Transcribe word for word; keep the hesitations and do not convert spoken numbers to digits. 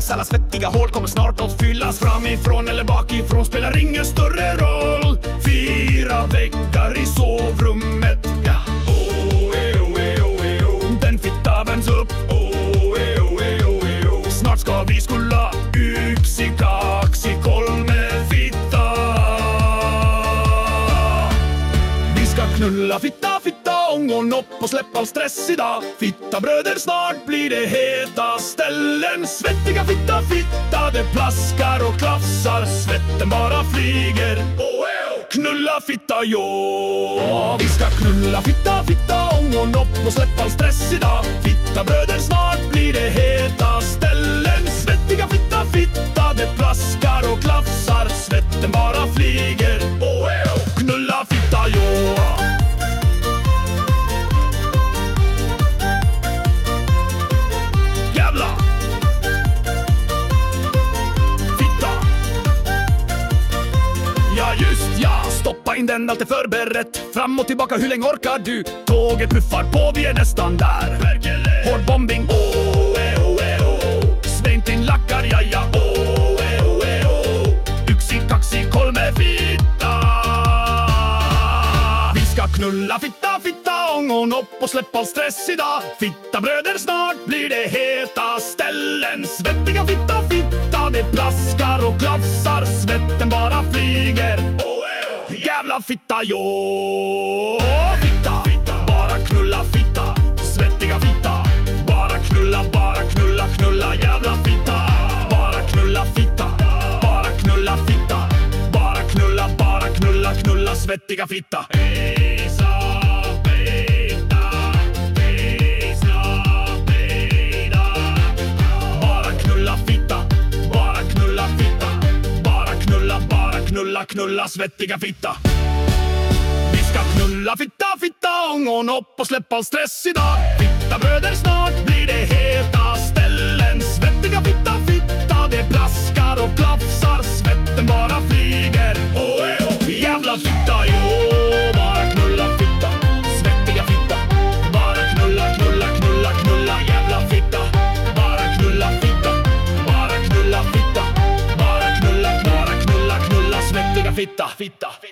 sex. Alla svettiga hål kommer snart att fyllas. Framifrån eller bakifrån spelar ingen större roll. Fyra väggar i sovrummet, ja. Oh, eh, oh, eh, oh, eh, oh. Den fitta vänds upp. Oh, eh, oh, eh, oh, eh, oh. Snart ska vi skulla yksi, kaksi, kolme fitta. Vi ska knulla fitta, fitta, ångon upp och släpp all stress idag. Fitta bröder, snart blir det heta ställen. Svettiga fitta, fitta, det plaskar och klafsar. Svetten bara flyger. Oh, knulla fitta, jo. Vi ska knulla fitta, fitta, ångon upp och släpp all stress idag. Fitta bröder, snart blir det heta ställen. Svettiga fitta, fitta, det plaskar och klafsar. Svetten bara flyger. Oh, knulla fitta, jo. Jävla fitta. Ja just ja, stoppa in den, allt är förberett. Fram och tillbaka, hur länge orkar du? Tåget puffar på, vi är nästan där. Hård bombing, oh, eh, oh, eh, oh. Sveintin lackar, ja ja, oh, eh, oh, eh, oh. Yksi, kaksi, kolme fitta. Vi ska knulla fitta, fitta, ångon upp och släpp all stress idag. Fitta bröder, snart blir det heta ställen. Svettiga fitta, fitta, det plaskar och klafsar. Svetten bara flyger. Jävla fitta, jo. Fitta, fitta, bara knulla fitta. Svettiga fitta, bara knulla, bara knulla, knulla. Jävla fitta, bara knulla fitta. Bara knulla fitta, bara knulla, bara knulla, knulla. Svettiga fitta. Knulla, knulla, svettiga fitta. Vi ska knulla fitta, fitta, ångon upp och släpp all stress idag. Fitta bröder, snart blir det heta ställen. Svettiga fitta, fitta, det plaskar och klafsar. Svetten bara flyger. Oh, oh, jävla fitta, jo. Bara knulla fitta. Svettiga fitta. Bara knulla, knulla, knulla, knulla. Jävla fitta. Bara knulla fitta. Bara knulla fitta. Bara knulla, bara knulla, knulla. Svettiga fitta, fitta.